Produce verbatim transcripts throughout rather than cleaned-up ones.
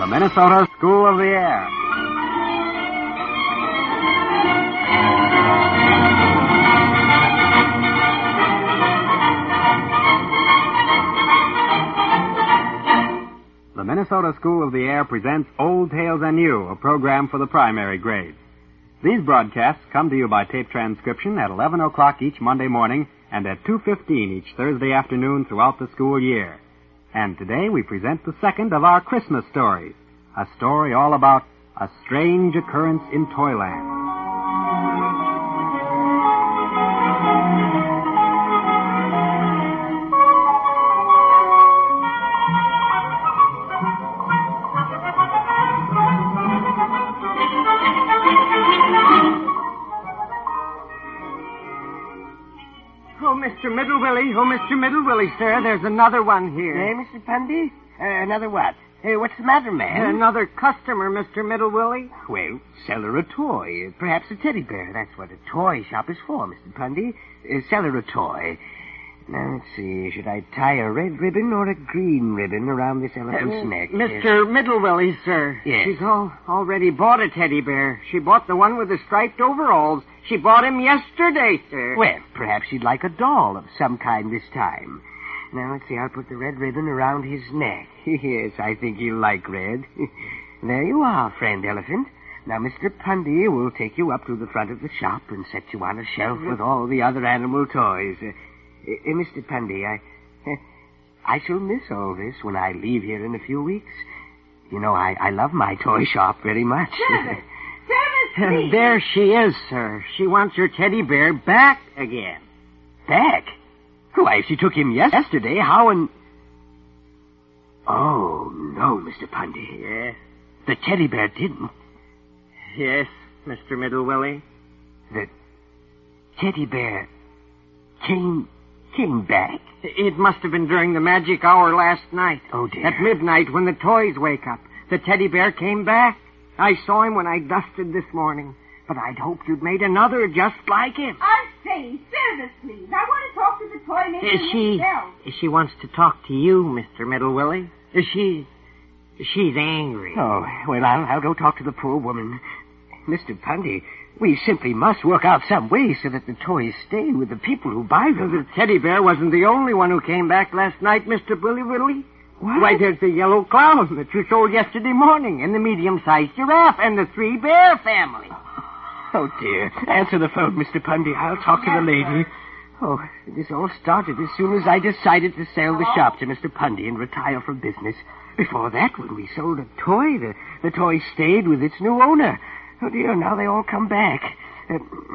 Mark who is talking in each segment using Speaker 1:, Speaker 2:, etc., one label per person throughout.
Speaker 1: Minnesota School of the Air. The Minnesota School of the Air presents Old Tales and New, a program for the primary grades. These broadcasts come to you by tape transcription at eleven o'clock each Monday morning and at two fifteen each Thursday afternoon throughout the school year. And today we present the second of our Christmas stories, a story all about a strange occurrence in Toyland.
Speaker 2: Mister Middlewilly, oh, Mister Middlewilly, sir, there's another one here.
Speaker 3: Hey, Mister Pundy? Uh, another what? Hey, what's the matter, man?
Speaker 2: Another customer, Mister Middlewilly.
Speaker 3: Well, sell her a toy. Perhaps a teddy bear. That's what a toy shop is for, Mister Pundy. Uh, sell her a toy. Now, let's see. Should I tie a red ribbon or a green ribbon around this elephant's
Speaker 2: uh,
Speaker 3: neck?
Speaker 2: Mister Middlewilly, sir.
Speaker 3: Yes?
Speaker 2: She's all, already bought a teddy bear. She bought the one with the striped overalls. She bought him yesterday, sir.
Speaker 3: Well, perhaps she'd like a doll of some kind this time. Now, let's see. I'll put the red ribbon around his neck. Yes, I think he'll like red. There you are, friend elephant. Now, Mister Pundy will take you up to the front of the shop and set you on a shelf with all the other animal toys. Uh, uh, Mister Pundy, I, uh, I shall miss all this when I leave here in a few weeks. You know, I, I love my toy shop very much.
Speaker 4: Service! Service, please!
Speaker 2: And there she is, sir. She wants her teddy bear back again.
Speaker 3: Back? Why, if she took him yesterday, how in... Oh, no, Mister Pundy.
Speaker 2: Yes?
Speaker 3: The teddy bear didn't.
Speaker 2: Yes, Mister Middlewilly.
Speaker 3: The teddy bear came... came back?
Speaker 2: It must have been during the magic hour last night.
Speaker 3: Oh, dear.
Speaker 2: At midnight, when the toys wake up. The teddy bear came back. I saw him when I dusted this morning. But I'd hoped you'd made another just like him.
Speaker 4: I say, service, please. I want to talk to the toy maker
Speaker 2: Is she...
Speaker 4: himself.
Speaker 2: She wants to talk to you, Mister Middlewilly. Is she... She's angry.
Speaker 3: Oh, well, I'll, I'll go talk to the poor woman. Mister Pundy, we simply must work out some way so that the toys stay with the people who buy them.
Speaker 2: The teddy bear wasn't the only one who came back last night, Mister Middlewilly.
Speaker 3: What?
Speaker 2: Why, there's the yellow clown that you sold yesterday morning, and the medium-sized giraffe, and the three bear family.
Speaker 3: Oh, dear. Answer the phone, Mister Pundy. I'll talk to the lady. Oh, this all started as soon as I decided to sell the shop to Mister Pundy and retire from business. Before that, when we sold a toy, the, the toy stayed with its new owner. Oh, dear, now they all come back. Uh,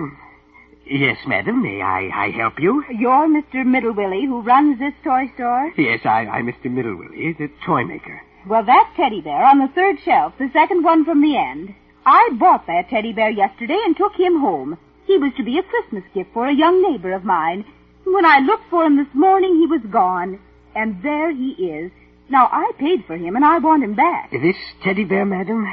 Speaker 3: yes, madam, may I, I help you?
Speaker 4: You're Mister Middlewilly, who runs this toy store?
Speaker 3: Yes, I, I'm Mister Middlewilly, the toy maker.
Speaker 4: Well, that teddy bear on the third shelf, the second one from the end. I bought that teddy bear yesterday and took him home. He was to be a Christmas gift for a young neighbor of mine. When I looked for him this morning, he was gone. And there he is. Now, I paid for him, and I want him back.
Speaker 3: This teddy bear, madam?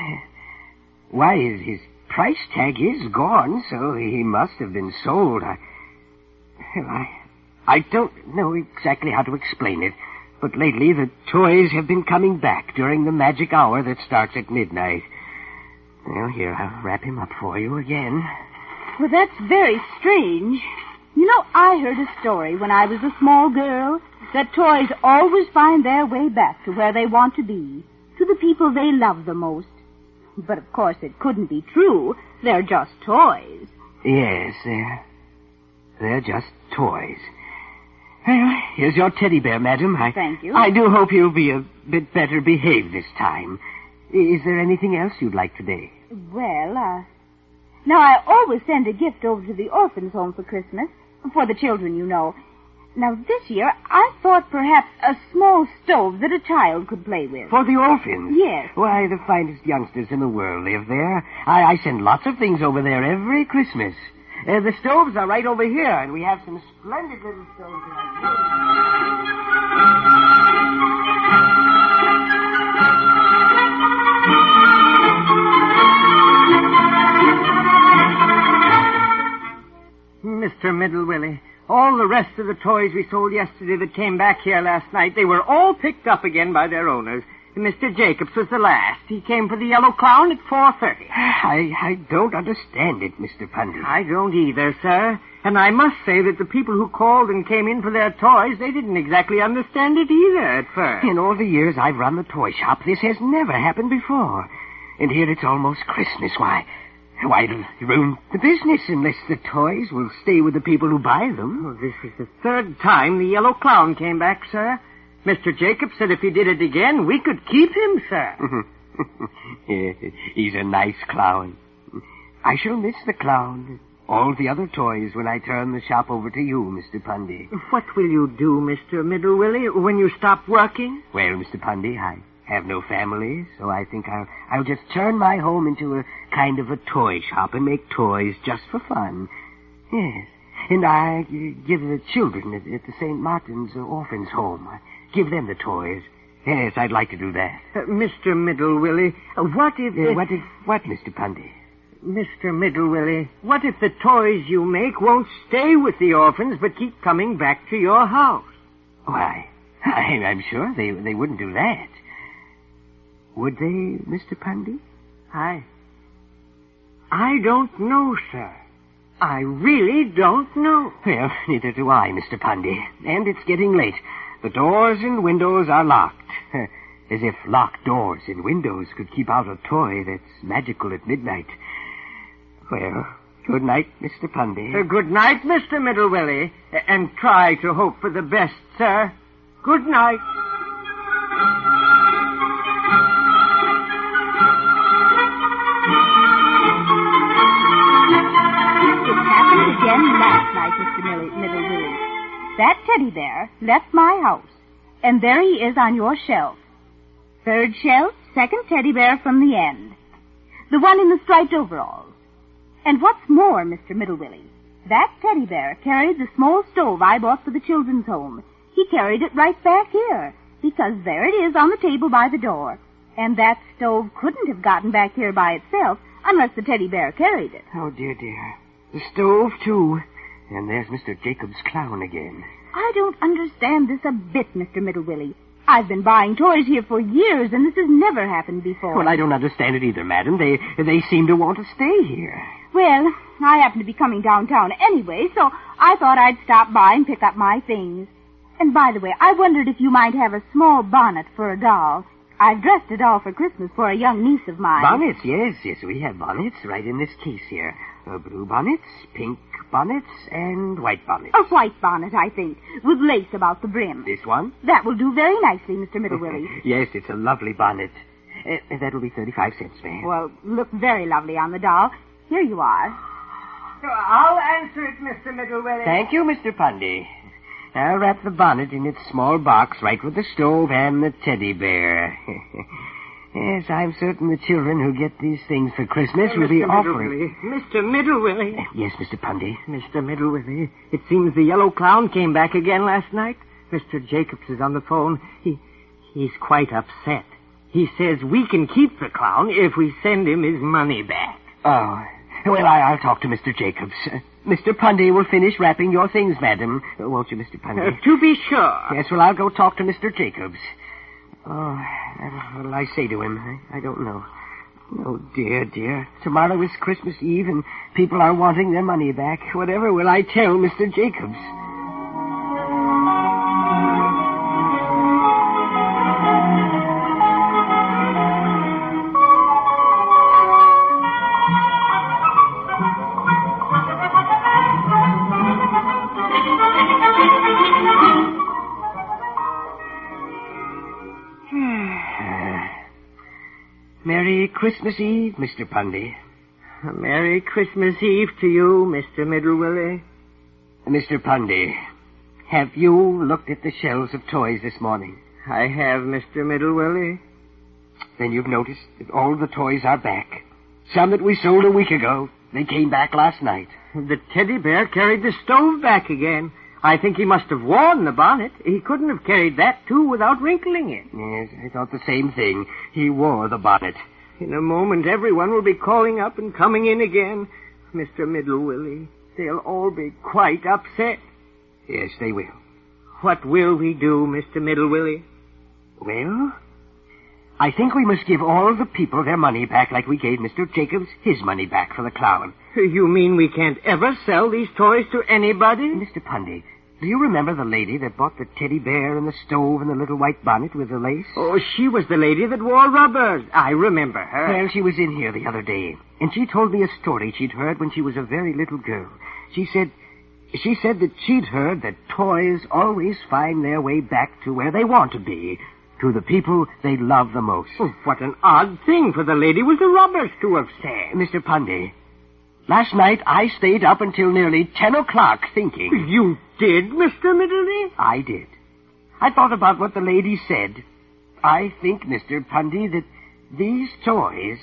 Speaker 3: Why, his, his price tag is gone, so he must have been sold. I, well, I, I don't know exactly how to explain it, but lately the toys have been coming back during the magic hour that starts at midnight. Well, here, I'll wrap him up for you again.
Speaker 4: Well, that's very strange. You know, I heard a story when I was a small girl that toys always find their way back to where they want to be, to the people they love the most. But, of course, it couldn't be true. They're just toys.
Speaker 3: Yes, they're, they're just toys. Well, here's your teddy bear, madam. I,
Speaker 4: Thank you.
Speaker 3: I do hope you'll be a bit better behaved this time. Is there anything else you'd like today?
Speaker 4: Well, uh... Now, I always send a gift over to the orphans' home for Christmas. For the children, you know. Now, this year, I thought perhaps a small stove that a child could play with.
Speaker 3: For the orphans?
Speaker 4: Yes.
Speaker 3: Why, the finest youngsters in the world live there. I, I send lots of things over there every Christmas. Uh, the stoves are right over here, and we have some splendid little stoves like this.
Speaker 2: Mister Middlewilly, all the rest of the toys we sold yesterday that came back here last night, they were all picked up again by their owners. Mister Jacobs was the last. He came for the yellow clown at four thirty.
Speaker 3: I, I don't understand it, Mister Pundy.
Speaker 2: I don't either, sir. And I must say that the people who called and came in for their toys, they didn't exactly understand it either at first.
Speaker 3: In all the years I've run the toy shop, this has never happened before. And here it's almost Christmas. Why, why, it'll ruin the business unless the toys will stay with the people who buy them.
Speaker 2: Well, this is the third time the yellow clown came back, sir. Mister Jacobs said if he did it again, we could keep him, sir.
Speaker 3: He's a nice clown. I shall miss the clown. All the other toys when I turn the shop over to you, Mister Pundy.
Speaker 2: What will you do, Mister Middlewilly, when you stop working?
Speaker 3: Well, Mister Pundy, I have no family, so I think I'll, I'll just turn my home into a kind of a toy shop and make toys just for fun. Yes. And I uh, give the children at, at the Saint Martin's uh, Orphans Home. I give them the toys. Yes, I'd like to do that.
Speaker 2: Uh, Mister Middlewilly, uh, what if...
Speaker 3: Uh,
Speaker 2: uh,
Speaker 3: what if... What, Mister Pundy?
Speaker 2: Mister Middlewilly, what if the toys you make won't stay with the orphans but keep coming back to your house?
Speaker 3: Why, I, I'm sure they they wouldn't do that. Would they, Mister Pundy?
Speaker 2: I... I don't know, sir. I really don't know.
Speaker 3: Well, neither do I, Mister Pundy. And it's getting late. The doors and windows are locked. As if locked doors and windows could keep out a toy that's magical at midnight. Well, good night, Mister Pundy.
Speaker 2: Uh, good night, Mister Middlewilly. Uh, and try to hope for the best, sir. Good night.
Speaker 4: It happened again last night, Mister Middle- Middlewilly. That teddy bear left my house, and there he is on your shelf. Third shelf, second teddy bear from the end. The one in the striped overalls. And what's more, Mister Middlewilly, that teddy bear carried the small stove I bought for the children's home. He carried it right back here, because there it is on the table by the door. And that stove couldn't have gotten back here by itself unless the teddy bear carried it.
Speaker 3: Oh, dear, dear. The stove, too. And there's Mister Jacobs' clown again.
Speaker 4: I don't understand this a bit, Mister Middlewilly. I've been buying toys here for years, and this has never happened before.
Speaker 3: Well, I don't understand it either, madam. They they seem to want to stay here.
Speaker 4: Well, I happen to be coming downtown anyway, so I thought I'd stop by and pick up my things. And by the way, I wondered if you might have a small bonnet for a doll. I've dressed a doll for Christmas for a young niece of mine.
Speaker 3: Bonnets, yes, yes, we have bonnets right in this case here. Uh, blue bonnets, pink bonnets, and white bonnets.
Speaker 4: A white bonnet, I think, with lace about the brim.
Speaker 3: This one?
Speaker 4: That will do very nicely, Mister Middlewilly.
Speaker 3: Yes, it's a lovely bonnet. Uh, that'll be thirty-five cents, ma'am.
Speaker 4: Well, look very lovely on the doll. Here you are.
Speaker 2: I'll answer it, Mister Middlewilly.
Speaker 3: Thank you, Mister Pundy. I'll wrap the bonnet in its small box right with the stove and the teddy bear. Yes, I'm certain the children who get these things for Christmas
Speaker 2: uh,
Speaker 3: will be
Speaker 2: Mister
Speaker 3: offering...
Speaker 2: Middlewilly. Mister Middlewilly.
Speaker 3: Uh, yes, Mister Pundy.
Speaker 2: Mister Middlewilly, it seems the yellow clown came back again last night. Mister Jacobs is on the phone. He, he's quite upset. He says we can keep the clown if we send him his money back.
Speaker 3: Oh, well, I, I'll talk to Mister Jacobs. Uh, Mister Pundy will finish wrapping your things, madam. Uh, won't you, Mister Pundy?
Speaker 2: Uh, to be sure.
Speaker 3: Yes, well, I'll go talk to Mister Jacobs. Oh, what'll I say to him? I, I don't know. Oh, dear, dear. Tomorrow is Christmas Eve, and people are wanting their money back. Whatever will I tell Mister Jacobs? Merry Christmas Eve, Mister Pundy.
Speaker 2: A Merry Christmas Eve to you, Mister Middlewilly.
Speaker 3: Mister Pundy, have you looked at the shelves of toys this morning?
Speaker 2: I have, Mister Middlewilly.
Speaker 3: Then you've noticed that all the toys are back. Some that we sold a week ago. They came back last night.
Speaker 2: The teddy bear carried the stove back again. I think he must have worn the bonnet. He couldn't have carried that, too, without wrinkling it.
Speaker 3: Yes, I thought the same thing. He wore the bonnet.
Speaker 2: In a moment, everyone will be calling up and coming in again. Mister Middlewilly, they'll all be quite upset.
Speaker 3: Yes, they will.
Speaker 2: What will we do, Mister Middlewilly?
Speaker 3: Well, I think we must give all the people their money back like we gave Mister Jacobs his money back for the clown.
Speaker 2: You mean we can't ever sell these toys to anybody?
Speaker 3: Mister Pundy, do you remember the lady that bought the teddy bear and the stove and the little white bonnet with the lace?
Speaker 2: Oh, she was the lady that wore rubbers. I remember her.
Speaker 3: Well, she was in here the other day, and she told me a story she'd heard when she was a very little girl. She said... She said that she'd heard that toys always find their way back to where they want to be, to the people they love the most.
Speaker 2: Oh, what an odd thing for the lady with the rubbers to have said.
Speaker 3: Mister Pundy, last night I stayed up until nearly ten o'clock thinking.
Speaker 2: You did, Mister Middleby?
Speaker 3: I did. I thought about what the lady said. I think, Mister Pundy, that these toys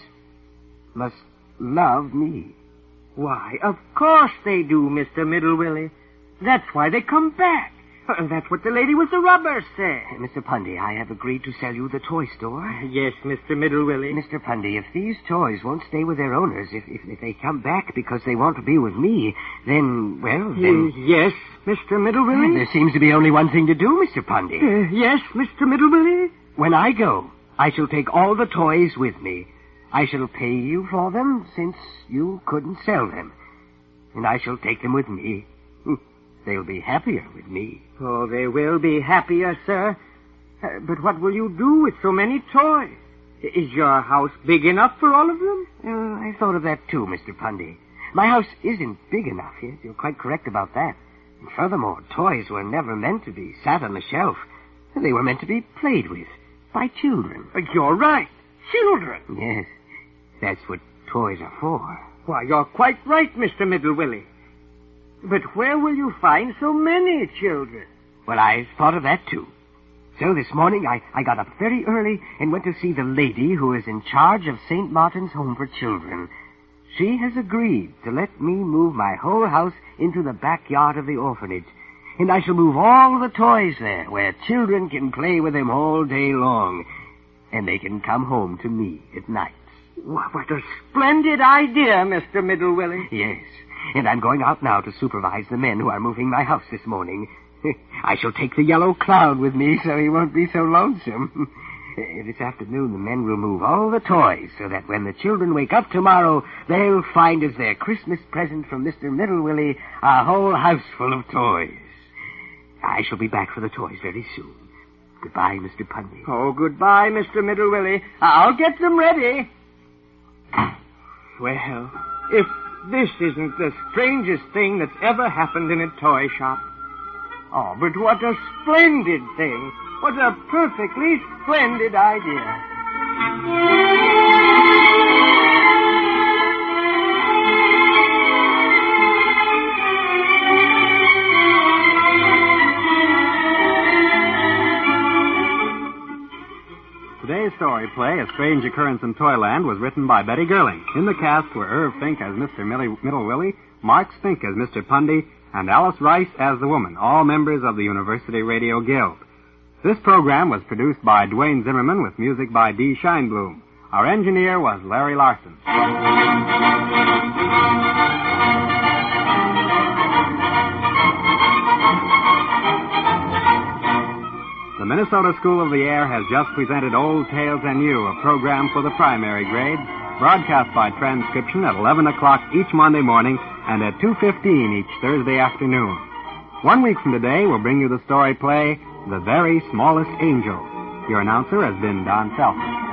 Speaker 3: must love me.
Speaker 2: Why, of course they do, Mister Middlewilly. That's why they come back. Uh, that's what the lady with the rubbers said.
Speaker 3: Uh, Mister Pundy, I have agreed to sell you the toy store.
Speaker 2: Yes, Mister Middlewilly.
Speaker 3: Mister Pundy, if these toys won't stay with their owners, if, if, if they come back because they want to be with me, then, well, then...
Speaker 2: Uh, yes, Mister Middlewilly?
Speaker 3: There seems to be only one thing to do, Mister Pundy.
Speaker 2: Uh, yes, Mister Middlewilly?
Speaker 3: When I go, I shall take all the toys with me. I shall pay you for them, since you couldn't sell them. And I shall take them with me. They'll be happier with me.
Speaker 2: Oh, they will be happier, sir. Uh, but what will you do with so many toys? Is your house big enough for all of them?
Speaker 3: Uh, I thought of that, too, Mister Pundy. My house isn't big enough, yes? You're quite correct about that. And furthermore, toys were never meant to be sat on the shelf. They were meant to be played with by children.
Speaker 2: Uh, you're right. Children.
Speaker 3: Yes. That's what toys are for.
Speaker 2: Why, you're quite right, Mister Middlewilly. But where will you find so many children?
Speaker 3: Well, I thought of that, too. So this morning I, I got up very early and went to see the lady who is in charge of Saint Martin's Home for Children. She has agreed to let me move my whole house into the backyard of the orphanage. And I shall move all the toys there, where children can play with them all day long. And they can come home to me at night.
Speaker 2: What a splendid idea, Mister Middlewilly.
Speaker 3: Yes, and I'm going out now to supervise the men who are moving my house this morning. I shall take the yellow clown with me so he won't be so lonesome. This afternoon the men will move all the toys so that when the children wake up tomorrow, they'll find as their Christmas present from Mister Middlewilly a whole house full of toys. I shall be back for the toys very soon. Goodbye, Mister Pundy.
Speaker 2: Oh, goodbye, Mister Middlewilly. I'll get them ready. Well, if this isn't the strangest thing that's ever happened in a toy shop. Oh, but what a splendid thing. What a perfectly splendid idea.
Speaker 1: Today's story play, A Strange Occurrence in Toyland, was written by Betty Gerling. In the cast were Irv Fink as Mister Millie, Middlewilly, Mark Spink as Mister Pundy, and Alice Rice as the woman, all members of the University Radio Guild. This program was produced by Dwayne Zimmerman with music by Dee Scheinblum. Our engineer was Larry Larson. The Minnesota School of the Air has just presented Old Tales and You, a program for the primary grades, broadcast by transcription at eleven o'clock each Monday morning and at two fifteen each Thursday afternoon. One week from today, we'll bring you the story play, The Very Smallest Angel. Your announcer has been Don Felton.